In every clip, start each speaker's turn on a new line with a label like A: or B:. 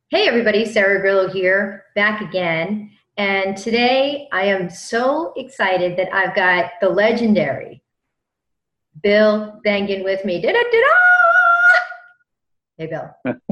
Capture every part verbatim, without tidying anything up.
A: Hey everybody, Sarah Grillo here, back again. And today I am so excited that I've got the legendary Bill Bengen with me. Da-da-da-da! Hey Bill.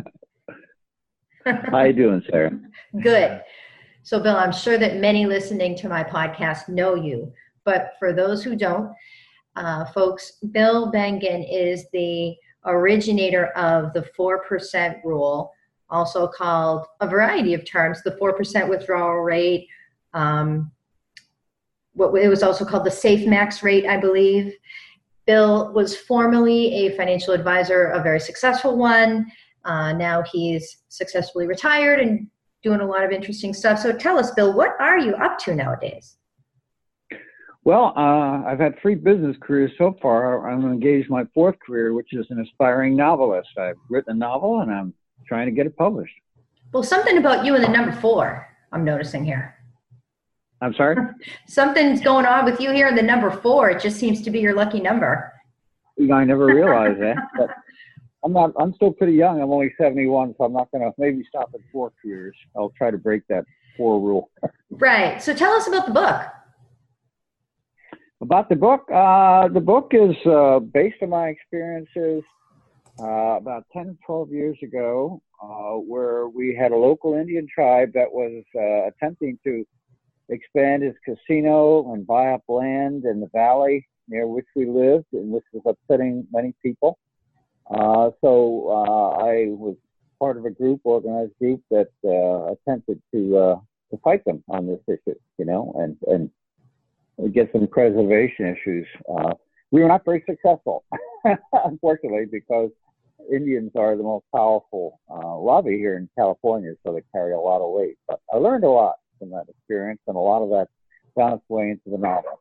B: How you doing, Sarah?
A: Good. So Bill, I'm sure that many listening to my podcast know you, but for those who don't, uh, folks, Bill Bengen is the originator of the four percent rule, also called a variety of terms, the four percent withdrawal rate. Um, what it was also called the safe max rate, I believe. Bill was formerly a financial advisor, a very successful one. Uh, now he's successfully retired and doing a lot of interesting stuff. So tell us, Bill, what are you up to nowadays?
B: Well, uh, I've had three business careers so far. I'm engaged in my fourth career, which is an aspiring novelist. I've written a novel and I'm trying to get it published.
A: Well, something about you and the number four, I'm noticing here.
B: I'm sorry?
A: Something's going on with you here in the number four. It just seems to be your lucky number.
B: I never realized that. But I'm not. I'm still pretty young. I'm only seventy-one, so I'm not going to maybe stop at four careers. I'll try to break that four rule.
A: Right. So tell us about the book.
B: About the book, uh, the book is uh, based on my experiences uh, about ten, twelve years ago, uh, where we had a local Indian tribe that was uh, attempting to expand its casino and buy up land in the valley near which we lived, and which was upsetting many people. Uh, so uh, I was part of a group, organized group, that uh, attempted to uh, to fight them on this issue, you know, and and get some preservation issues. Uh, we were not very successful, unfortunately, because Indians are the most powerful uh, lobby here in California, so they carry a lot of weight. But I learned a lot from that experience, and a lot of that found its way into the novel.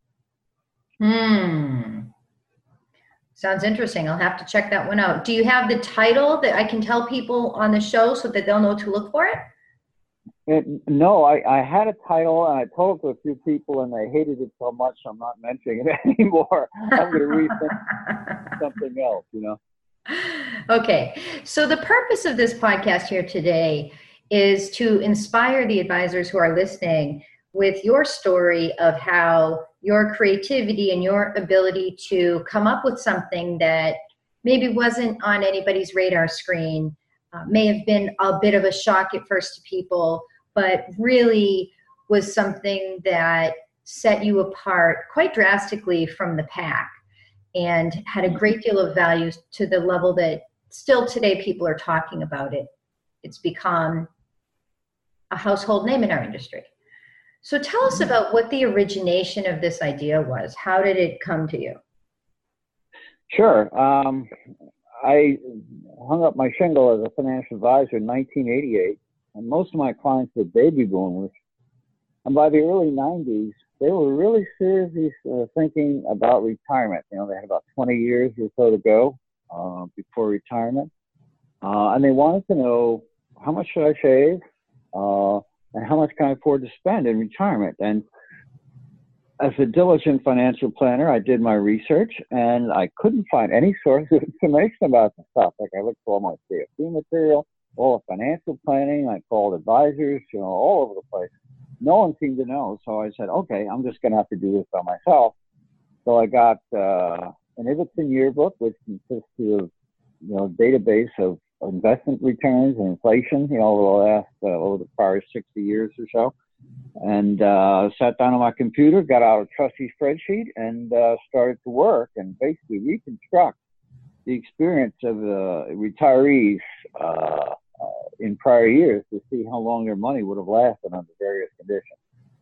A: Hmm. Sounds interesting. I'll have to check that one out. Do you have the title that I can tell people on the show so that they'll know to look for it?
B: It, no, I, I had a title and I told it to a few people and they hated it so much I'm not mentioning it anymore. I'm going to rethink something else, you know.
A: Okay. So the purpose of this podcast here today is to inspire the advisors who are listening with your story of how your creativity and your ability to come up with something that maybe wasn't on anybody's radar screen uh, may have been a bit of a shock at first to people, but really was something that set you apart quite drastically from the pack and had a great deal of value to the level that still today people are talking about it. It's become a household name in our industry. So tell us about what the origination of this idea was. How did it come to you?
B: Sure. Um, I hung up my shingle as a financial advisor in nineteen eighty-eight, and most of my clients were baby boomers. And by the early nineties, they were really seriously uh, thinking about retirement. You know, they had about twenty years or so to go uh, before retirement. Uh, and they wanted to know, how much should I save? Uh, and how much can I afford to spend in retirement? And as a diligent financial planner, I did my research and I couldn't find any source of information about the stuff. Like I looked for all my C F P material, all the financial planning. I called advisors, you know, all over the place. No one seemed to know. So I said, okay, I'm just going to have to do this by myself. So I got uh, an Ibbotson yearbook, which consists of, you know, database of investment returns and inflation, you know, over the last, uh, over the prior sixty years or so. And uh, sat down on my computer, got out a trusty spreadsheet, and uh, started to work and basically reconstruct the experience of the retirees uh, uh, in prior years to see how long their money would have lasted under various conditions.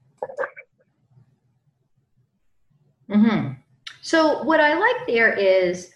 A: Mm-hmm. So what I like there is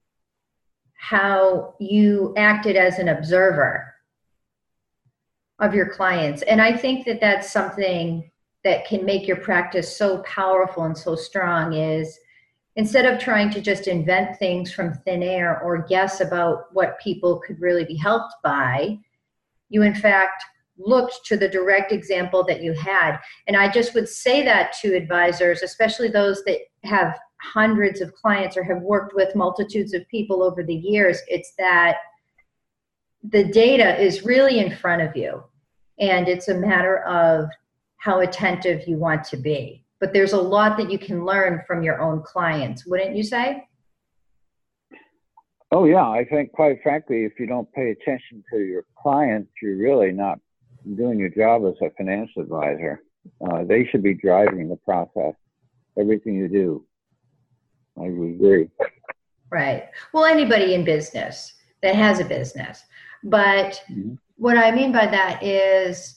A: how you acted as an observer of your clients. And I think that that's something that can make your practice so powerful and so strong is instead of trying to just invent things from thin air or guess about what people could really be helped by, you in fact looked to the direct example that you had. And I just would say that to advisors, especially those that have hundreds of clients or have worked with multitudes of people over the years, it's that the data is really in front of you, and it's a matter of how attentive you want to be. But there's a lot that you can learn from your own clients, wouldn't you say?
B: Oh, yeah. I think, quite frankly, if you don't pay attention to your clients, you're really not doing your job as a financial advisor. Uh, they should be driving the process, everything you do. I would agree.
A: Right. Well, anybody in business that has a business. But mm-hmm. what I mean by that is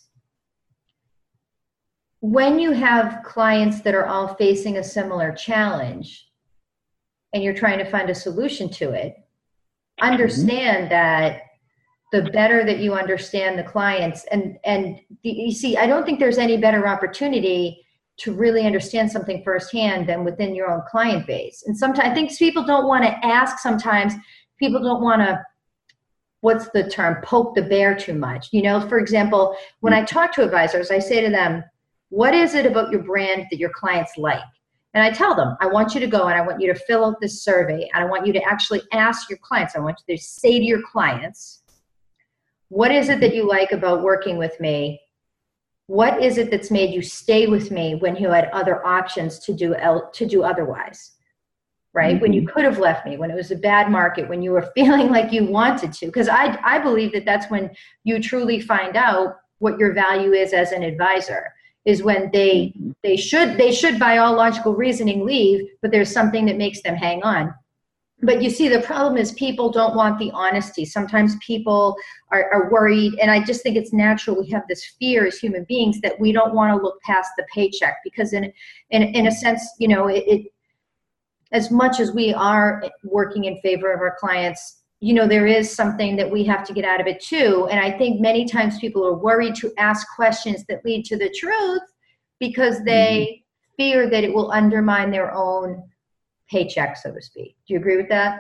A: when you have clients that are all facing a similar challenge and you're trying to find a solution to it, understand mm-hmm. that the better that you understand the clients, and, and the, you see, I don't think there's any better opportunity to really understand something firsthand than within your own client base. And sometimes I think people don't want to ask, sometimes people don't want to, what's the term, poke the bear too much. You know, for example, when I talk to advisors, I say to them, what is it about your brand that your clients like? And I tell them, I want you to go and I want you to fill out this survey, and I want you to actually ask your clients, I want you to say to your clients, what is it that you like about working with me? What is it that's made you stay with me when you had other options to do el- to do otherwise, right? Mm-hmm. When you could have left me, when it was a bad market, when you were feeling like you wanted to. Because I, I believe that that's when you truly find out what your value is as an advisor, is when they mm-hmm. they should, they should by all logical reasoning leave, but there's something that makes them hang on. But you see, the problem is people don't want the honesty. Sometimes people are, are worried, and I just think it's natural. We have this fear as human beings that we don't want to look past the paycheck, because in in, in a sense, you know, it, it as much as we are working in favor of our clients, you know, there is something that we have to get out of it too. And I think many times people are worried to ask questions that lead to the truth because they mm-hmm. fear that it will undermine their own paycheck, so to speak. Do you agree with that?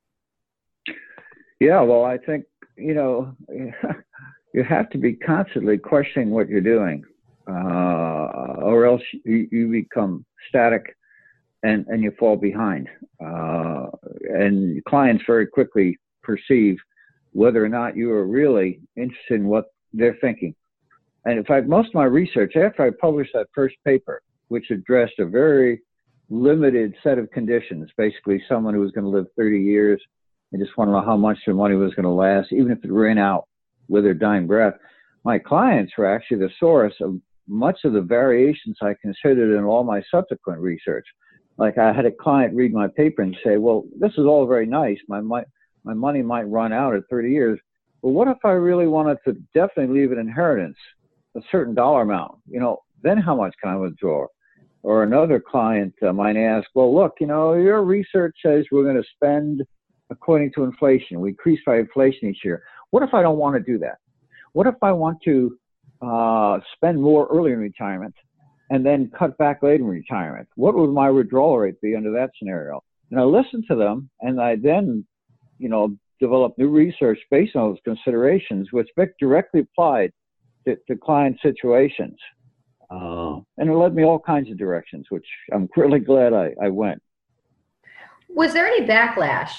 B: Yeah, well, I think, you know, you have to be constantly questioning what you're doing, uh, or else you, you become static and, and you fall behind. Uh, and clients very quickly perceive whether or not you are really interested in what they're thinking. And in fact, most of my research, after I published that first paper, which addressed a very limited set of conditions, basically someone who was going to live thirty years and just want to know how much their money was going to last, even if it ran out with their dying breath. My clients were actually the source of much of the variations I considered in all my subsequent research. Like, I had a client read my paper and say, well, this is all very nice. My, my, my money might run out at thirty years. But what if I really wanted to definitely leave an inheritance, a certain dollar amount? You know, then how much can I withdraw? Or another client uh, might ask, well, look, you know, your research says we're going to spend according to inflation. We increase by inflation each year. What if I don't want to do that? What if I want to uh, spend more early in retirement and then cut back later in retirement? What would my withdrawal rate be under that scenario? And I listened to them, and I then, you know, developed new research based on those considerations, which directly applied to, to client situations. Uh, and it led me all kinds of directions, which I'm really glad I, I went.
A: Was there any backlash?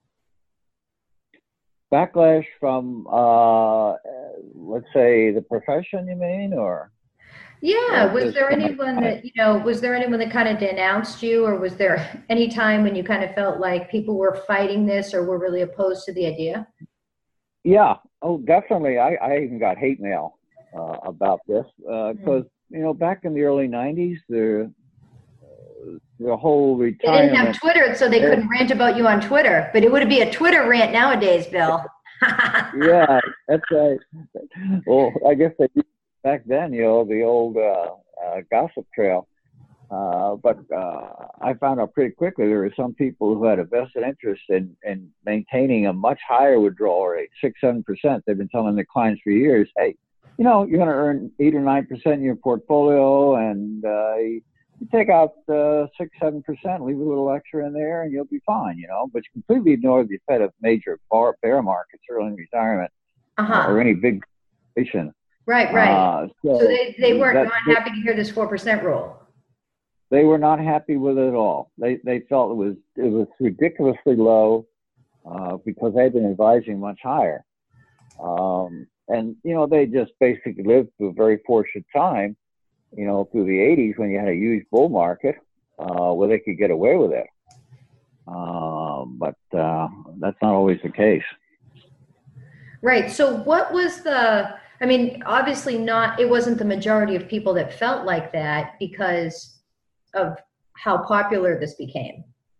B: Backlash from, uh, let's say, the profession, you mean, or?
A: Yeah, was there anyone that, you know, was there anyone that kind of denounced you, or was there any time when you kind of felt like people were fighting this or were really opposed to the idea?
B: Yeah, oh, definitely. I, I even got hate mail uh, about this because, uh, mm-hmm. you know, back in the early nineties, the the whole retirement.
A: They didn't have Twitter, so they couldn't rant about you on Twitter. But it would be a Twitter rant nowadays, Bill.
B: Yeah, that's right. Well, I guess they did back then, you know, the old uh, uh, gossip trail. Uh, but uh, I found out pretty quickly there were some people who had a vested interest in, in maintaining a much higher withdrawal rate, six, seven percent. They've been telling their clients for years, hey, you know, you're going to earn eight or nine percent in your portfolio, and uh, you take out uh, six, seven percent, leave a little extra in there, and you'll be fine, you know. But you completely ignore the effect of major bar, bear markets early in retirement
A: uh-huh.
B: uh, or any big inflation.
A: Right, right. Uh, so, so they, they weren't
B: that,
A: not happy to hear this four percent rule.
B: They were not happy with it at all. They they felt it was it was ridiculously low uh, because they'd been advising much higher. Um, and, you know, they just basically lived through a very fortunate time, you know, through the eighties when you had a huge bull market uh, where they could get away with it. Uh, but uh, that's not always the case.
A: Right. So what was the, I mean, obviously not, it wasn't the majority of people that felt like that because of how popular this became.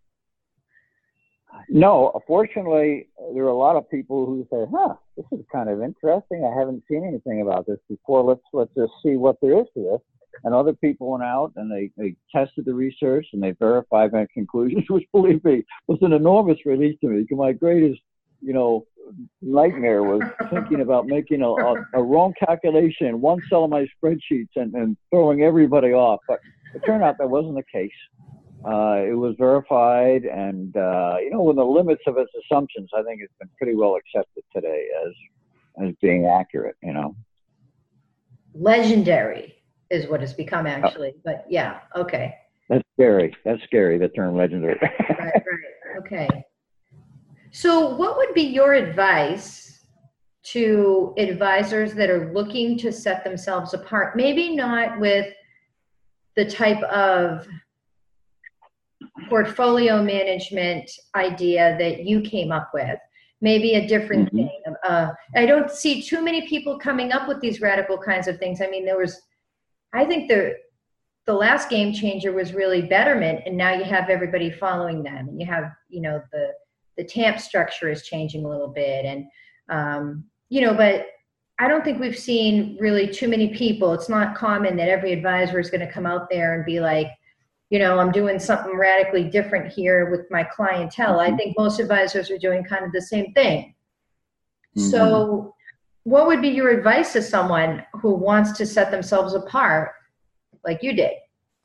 B: No, fortunately, there are a lot of people who say, huh, this is kind of interesting. I haven't seen anything about this before. Let's let's just see what there is to this. And other people went out and they, they tested the research and they verified my conclusions, which, believe me, was an enormous relief to me. Because my greatest, you know, nightmare was thinking about making a, a, a wrong calculation in one cell of my spreadsheets and, and throwing everybody off. But it turned out that wasn't the case. Uh, it was verified, and uh, you know, with the limits of its assumptions, I think it's been pretty well accepted today as as being accurate. You know,
A: legendary is what it's become, actually. Oh. But yeah, okay.
B: That's scary. That's scary. The term legendary.
A: Right, right. Okay. So, what would be your advice to advisors that are looking to set themselves apart? Maybe not with the type of portfolio management idea that you came up with, maybe a different mm-hmm. thing. Uh, I don't see too many people coming up with these radical kinds of things. I mean, there was, I think the the last game changer was really Betterment, and now you have everybody following them, and you have, you know, the the T A M P structure is changing a little bit, and um, you know, but I don't think we've seen really too many people. It's not common that every advisor is going to come out there and be like, you know, I'm doing something radically different here with my clientele. Mm-hmm. I think most advisors are doing kind of the same thing. Mm-hmm. So what would be your advice to someone who wants to set themselves apart like you did?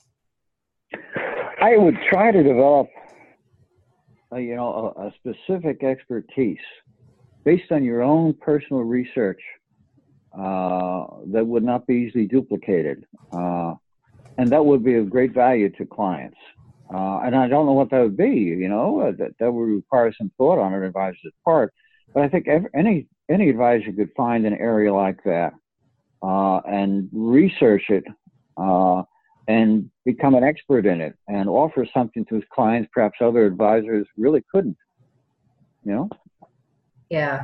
B: I would try to develop, a, you know, a, a specific expertise based on your own personal research uh, that would not be easily duplicated. Uh, And that would be of great value to clients. Uh, and I don't know what that would be, you know, uh, that, that would require some thought on an advisor's part. But I think every, any any advisor could find an area like that uh, and research it uh, and become an expert in it and offer something to his clients perhaps other advisors really couldn't, you know?
A: Yeah.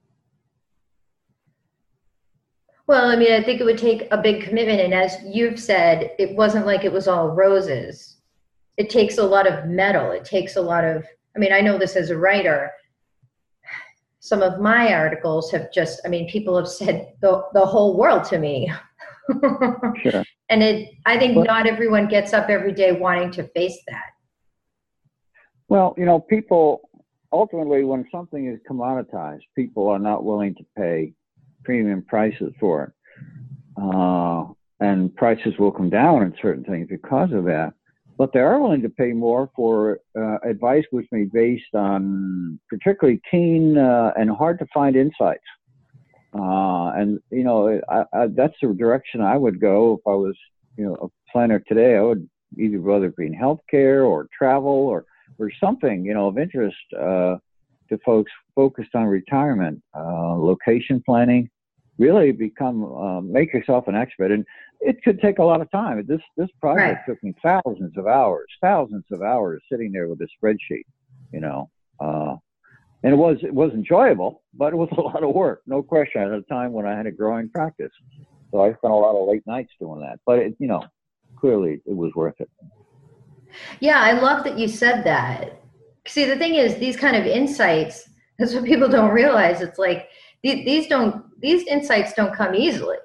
A: Well, I mean, I think it would take a big commitment. And as you've said, it wasn't like it was all roses. It takes a lot of metal. It takes a lot of, I mean, I know this as a writer. Some of my articles have just, I mean, people have said the, the whole world to me.
B: Sure.
A: And it, I think well, not everyone gets up every day wanting to face that.
B: Well, you know, people, ultimately, when something is commoditized, people are not willing to pay premium prices for it. Uh, and prices will come down in certain things because of that. But they are willing to pay more for uh, advice which may be based on particularly keen uh, and hard to find insights. Uh, and, you know, I, I, that's the direction I would go if I was, you know, a planner today. I would either rather be in healthcare or travel or, or something, you know, of interest uh, to folks focused on retirement, uh, location planning. Really become, uh, make yourself an expert. And it could take a lot of time. This this project right. took me thousands of hours, thousands of hours sitting there with a spreadsheet, you know. Uh, and it was it was enjoyable, but it was a lot of work, no question, at a time when I had a growing practice. So I spent a lot of late nights doing that. But, it, you know, clearly it was worth it.
A: Yeah, I love that you said that. See, the thing is, these kind of insights, that's what people don't realize. It's like, these don't, these insights don't come easily.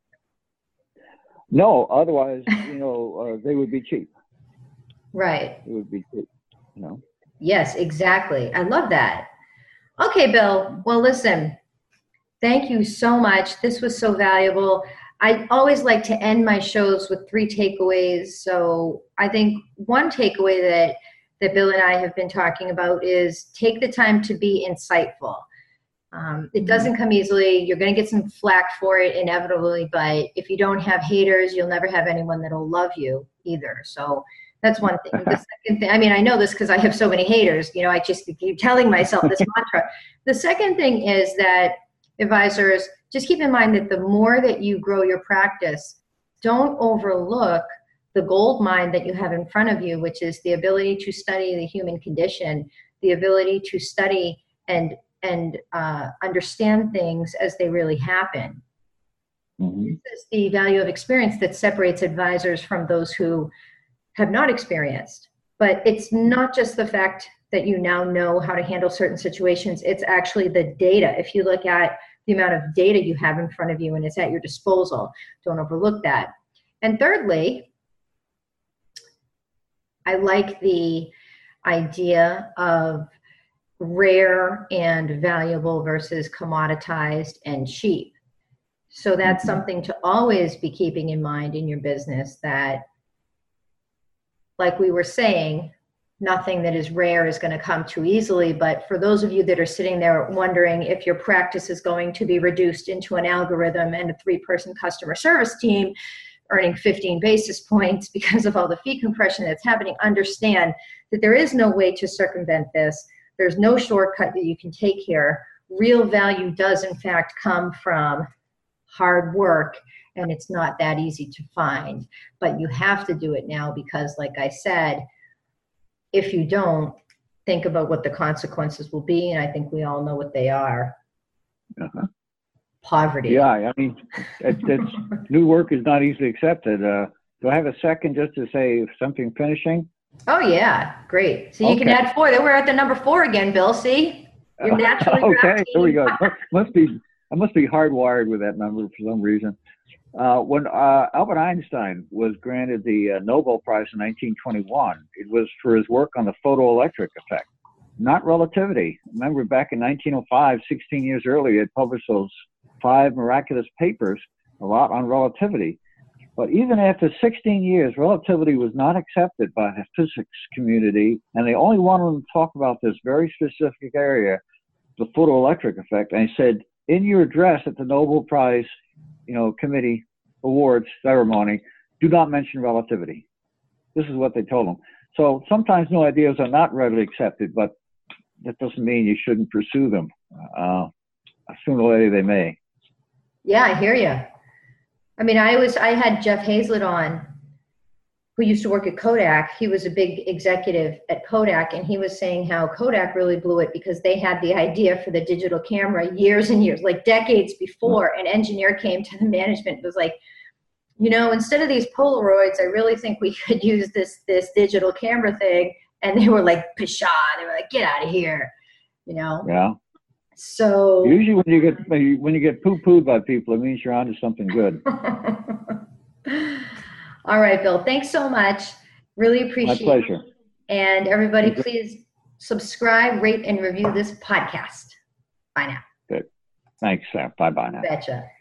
B: No, otherwise, you know, uh, they would be cheap.
A: Right.
B: It would be cheap, you know.
A: Yes, exactly. I love that. Okay, Bill. Well, listen, thank you so much. This was so valuable. I always like to end my shows with three takeaways. So I think one takeaway that, that Bill and I have been talking about is take the time to be insightful. Um, it doesn't come easily. You're going to get some flack for it inevitably, but if you don't have haters, you'll never have anyone that'll love you either. So that's one thing. The second thing, I mean, I know this because I have so many haters, you know, I just keep telling myself this mantra. The second thing is that advisors, just keep in mind that the more that you grow your practice, don't overlook the gold mine that you have in front of you, which is the ability to study the human condition, the ability to study and and uh, understand things as they really happen. Mm-hmm. This is the value of experience that separates advisors from those who have not experienced. But it's not just the fact that you now know how to handle certain situations. It's actually the data. If you look at the amount of data you have in front of you and it's at your disposal, don't overlook that. And thirdly, I like the idea of rare and valuable versus commoditized and cheap. So that's something to always be keeping in mind in your business, that, like we were saying, nothing that is rare is going to come too easily. But for those of you that are sitting there wondering if your practice is going to be reduced into an algorithm and a three-person customer service team earning fifteen basis points because of all the fee compression that's happening, understand that there is no way to circumvent this. There's no shortcut that you can take here. Real value does, in fact, come from hard work, and it's not that easy to find. But you have to do it now because, like I said, if you don't, think about what the consequences will be, and I think we all know what they are.
B: Uh-huh.
A: Poverty.
B: Yeah, I mean, it, it's, new work is not easily accepted. Uh, do I have a second just to say something finishing?
A: Oh, yeah. Great. So you
B: okay.
A: can add four. Then we're at the number four again, Bill. See? You're naturally
B: okay, here we go. Must be, I must be hardwired with that number for some reason. Uh, when uh, Albert Einstein was granted the uh, Nobel Prize in nineteen twenty-one, it was for his work on the photoelectric effect, not relativity. Remember, back in nineteen oh five, sixteen years earlier, he had published those five miraculous papers, a lot on relativity. But even after sixteen years, relativity was not accepted by the physics community, and they only wanted to talk about this very specific area, the photoelectric effect. And he said, in your address at the Nobel Prize, you know, committee awards ceremony, do not mention relativity. This is what they told him. So sometimes new ideas are not readily accepted, but that doesn't mean you shouldn't pursue them. Uh, sooner or later they may.
A: Yeah, I hear you. I mean, I was, I had Jeff Hazlett on, who used to work at Kodak. He was a big executive at Kodak, and he was saying how Kodak really blew it because they had the idea for the digital camera years and years, like decades before. An engineer came to the management and was like, you know, instead of these Polaroids, I really think we could use this this digital camera thing. And they were like, pshaw. They were like, get out of here, you know?
B: Yeah.
A: So
B: usually when you get when you get poo-pooed by people, it means you're onto something good.
A: All right, Bill. Thanks so much. Really appreciate it.
B: My pleasure.
A: It. And everybody, please subscribe, rate, and review this podcast. Bye now.
B: Good. Thanks, Sam. Bye-bye now.
A: Betcha.